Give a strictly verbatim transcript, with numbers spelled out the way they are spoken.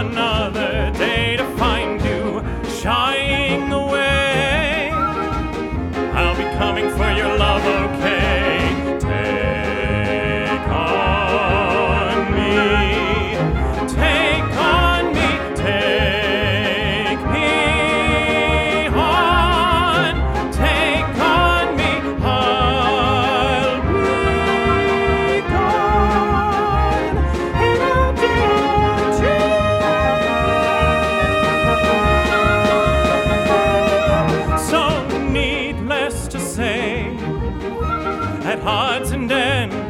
another day to find you shying away. I'll be coming for your love, okay? Take on me, take on me, take me on, take on me, I'll be gone in a day or two. So needless to say, at odds and ends